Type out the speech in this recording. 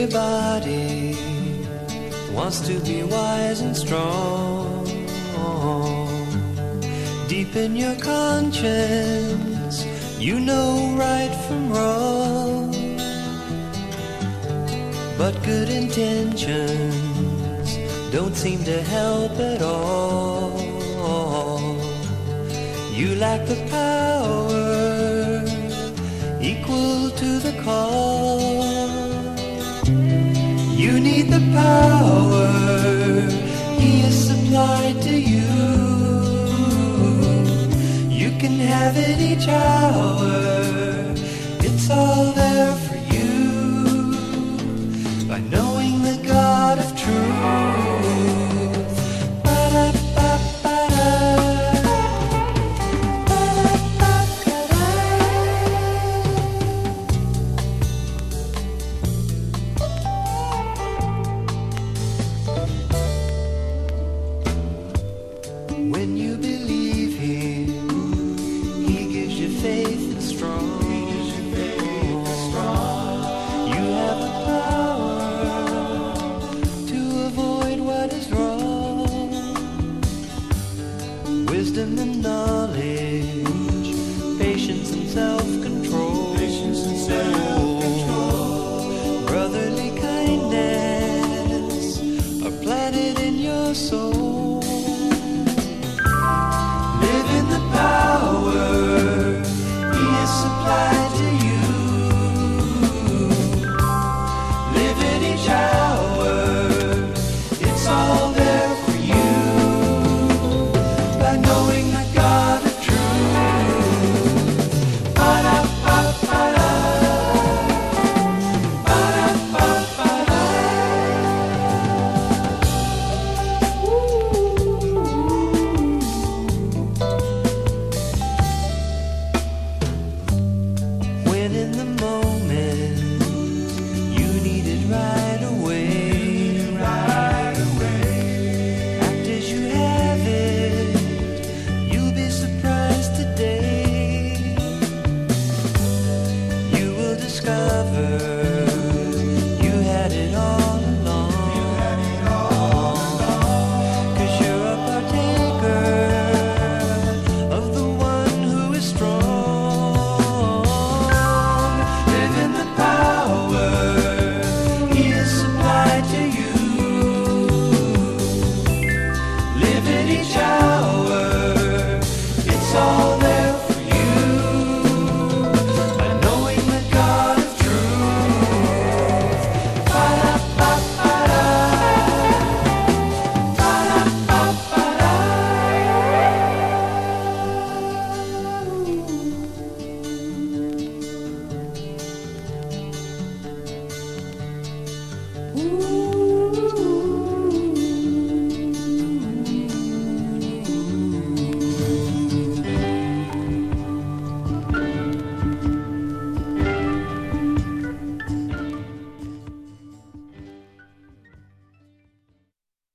Everybody wants to be wise and strong. Deep in your conscience, you know right from wrong. But good intentions don't seem to help at all. You lack the power equal to the call. You need the power He has supplied to you. You can have it each hour. It's all there for you. By knowing the God of truth. When you believe Him, He gives you faith and strong. You have the power to avoid what is wrong. Wisdom and knowledge, patience and self-control. Brotherly kindness are planted in your soul. Live in the power He has supplied to you. Live in each hour. It's all there for you. By knowing the God of truth. Ba-da-ba-ba-da. Ba-da-ba-ba-da. When in the moment you need it right away, act as you have it. You'll be surprised today. You will discover